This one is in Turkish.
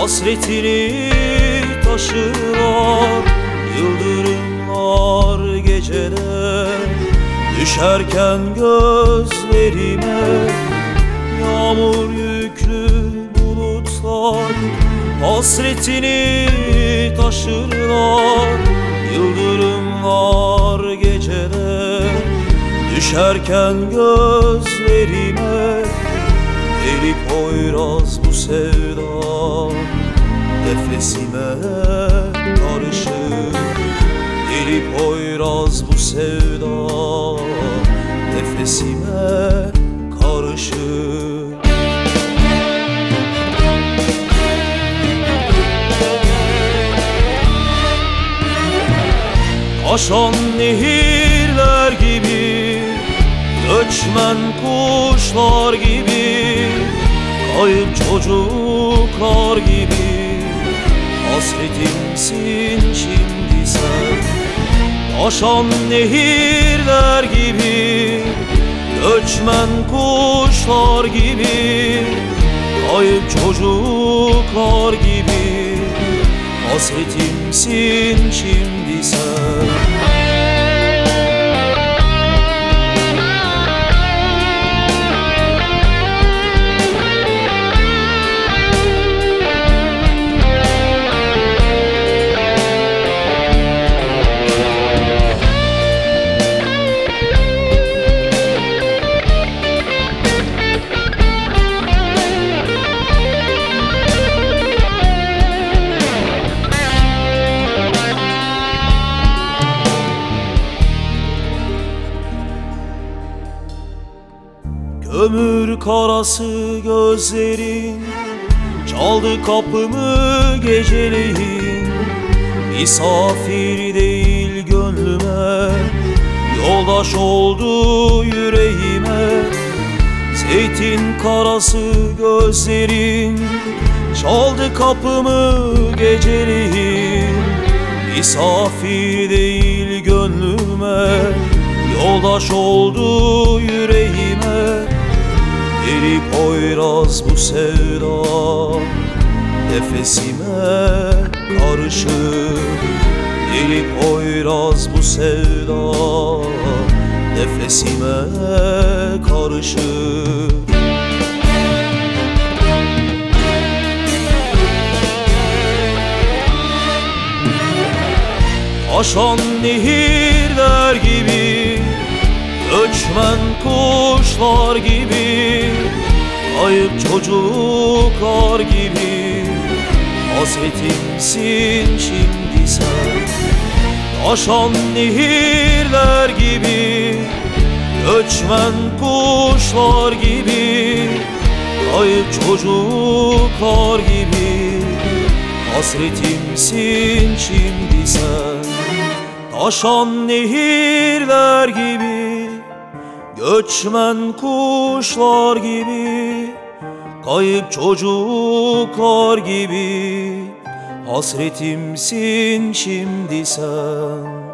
Hasretini taşırlar yıldırımlar gecede. Düşerken gözlerime yağmur yüklü bulutlar. Hasretini taşırlar yıldırımlar gecede. Düşerken gözlerime deli poyraz bu sevda nefesime karışır. Deli poyraz bu sevda nefesime karışır. Aşan nehirler gibi, göçmen kuşlar gibi, kayıp çocuklar gibi hasretimsin şimdi sen. Aşan nehirler gibi, göçmen kuşlar gibi, kayıp çocuklar gibi hasretimsin şimdi sen. Ömür karası gözlerin çaldı kapımı geceleyin. Misafir değil gönlüme, yoldaş oldu yüreğime. Zeytin karası gözlerin çaldı kapımı geceleyin. Misafir değil gönlüme, yoldaş oldu yüreğime. Deli poyraz bu sevda nefesime karışır. Deli poyraz bu sevda nefesime karışır. Aşan nehirler gibi, göçmen kuşlar gibi, kayıp çocuklar gibi hasretimsin şimdi sen. Aşan nehirler gibi, göçmen kuşlar gibi, kayıp çocuklar gibi hasretimsin şimdi sen. Aşan nehirler gibi, göçmen kuşlar gibi, kayıp çocuklar gibi hasretimsin şimdi sen.